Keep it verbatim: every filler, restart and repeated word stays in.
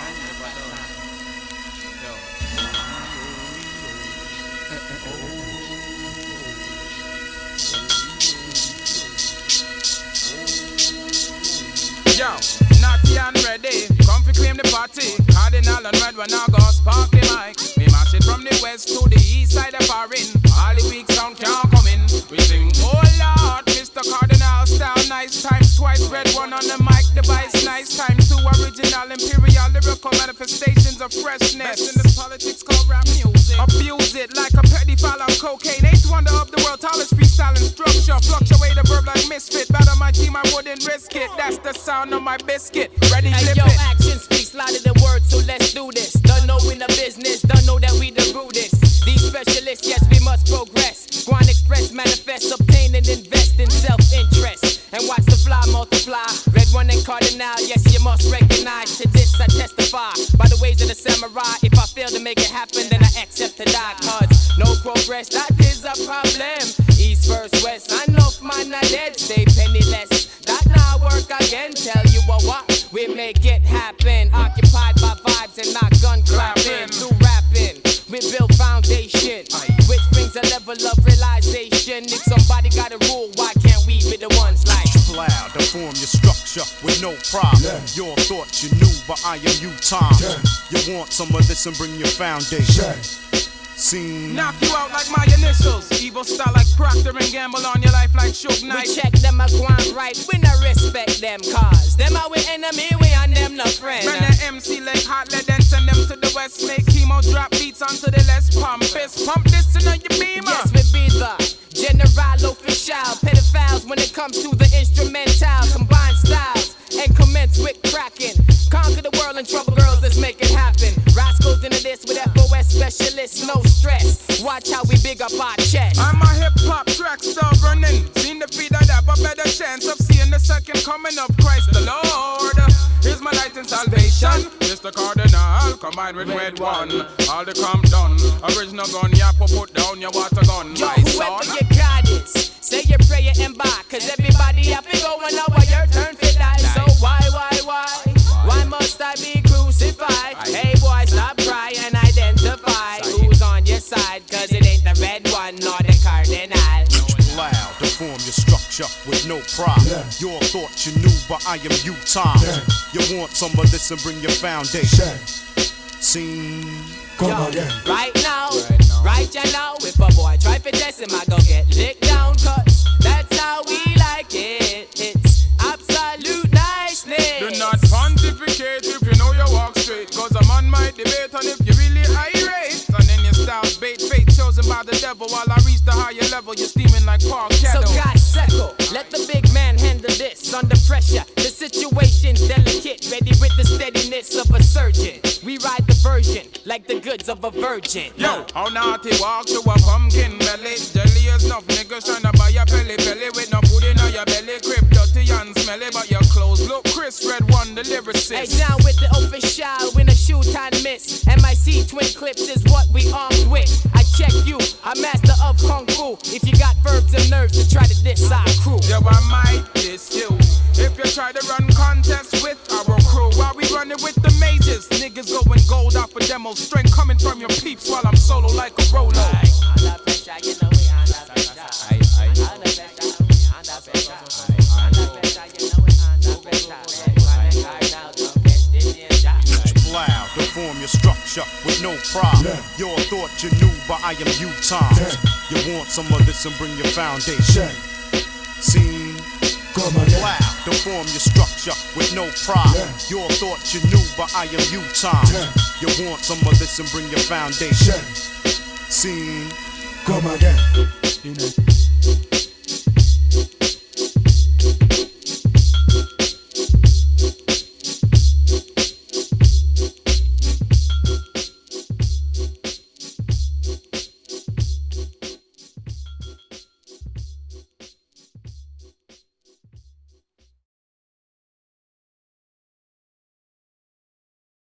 Yo, naughty and ready, come fi claim the party. Cardinal and red when I go spark the mic. Me mash it from the west to the east side of foreign. All the weak sound can't come in. We sing, oh Lord, Mister Cardinal style, nice times twice. Red one on the mic device, nice times two. Original imperial lyrical manifestations of freshness. Best in this politics called rap music. Abuse it like a pedophile on cocaine. Eighth wonder of the world, tallest freestyle and structure. Fluctuate the verb like misfit. Bad on my team, I wouldn't risk it. That's the sound of my biscuit. Ready, hey, flip yo, it. action speaks louder than words, so let's do this. Don't know in the business, don't know that we the rudest. These specialists, yes, we must progress. Go on, express, manifest, obtain and invest in self-interest. And watch the fly multiply. Red one and cardinal, yes, you must recognize. To this I testify, by the ways of the samurai. If I fail to make it happen, then I accept to die. Cause no progress, that is a problem. East versus west, I know if mine not dead, stay penniless. That now work again, tell you what, what we make it happen. Occupied by vibes and not gun clapping. Through rapping, we build foundation, which brings a level of realization. If somebody got a rule, why can't we be the ones like loud to form your structure with no problem? Yeah. Your thoughts you knew, but I am you time. Yeah. You want some of this and bring your foundation. Yeah. Scene. Knock you out like my initials. Evil style like Procter and Gamble on your life like Suge Knight. We check them a go on right, we no respect them cause them are we enemy, we and them no friend. When the M C like hot lead and send them to the west. Make chemo drop beats onto the less pompous. Pump this in on your beamer. Yes, we be the general official. Pedophiles when it comes to the instrumental. Combine styles and commence with cracking. Conquer the world and trouble girls, let's make it happen. Rascals into this with F O S specialists, no stress. Watch how we big up our chest. I'm a hip-hop track star running. Seen the feet, I'd have a better chance of seeing the second coming of Christ the Lord. Here's my light and salvation. Mister Cardinal, combined with red one. All the calm done. Original gun, yeah, put down your water gun. Yo, my whoever son. your God is, say your prayer and bye. Cause everybody have to go and over your turn fit die. So why, why, why? Why must I be crucified? Hey boy, stop crying and identify who's on your side. Cause it ain't the red one nor the cardinal. Loud to form your structure with no pride. Yeah. Your thoughts you knew, but I am you time. Yeah. You want some of this and bring your foundation. Yeah. Scene. Come Yo, again. Right now, right you now, if a boy try to test him, I go get licked down. Cause that's how we like it. It's absolute niceness. Do not pontificate if you know you walk straight. Cause a man might debate on if you really irate. And then your style's bait, fate chosen by the devil. While I reach the higher level, you're steaming like Paul Kettle. So guys, settle, let the big man handle this. Under pressure, the situation's delicate. Ready with the steadiness of a surgeon. We ride the version like the goods of a virgin. Yo, how naughty walk to a pumpkin belly. Jelly is enough niggas tryna buy a pelly pelly with no food in your belly. Crib dirty and smelly, but your clothes look crisp. Red one, the lyricist. Hey, down with the official, win a shoot and miss. M I C twin clips is what we armed with. I check you, a master of kung fu. If you got verbs and nerves to try to diss our crew. Yo, I might diss you if you try to run contests with our crew. While we running with the majors, niggas going gold off a demo. Strength coming from your peeps while I'm solo like a Rolo. Under pressure, you know we under pressure. Under pressure, under pressure. Under pressure, you know we under pressure. Loud to form your structure with no pride. Yeah. Your thoughts you knew, but I am you time. Yeah. You want some of this and bring your foundation. Yeah. Scene. Loud to form your structure with no pride. Yeah. Your thoughts you knew, but I am you time. Yeah. You want some of this and bring your foundation. Yeah. Scene. Come again.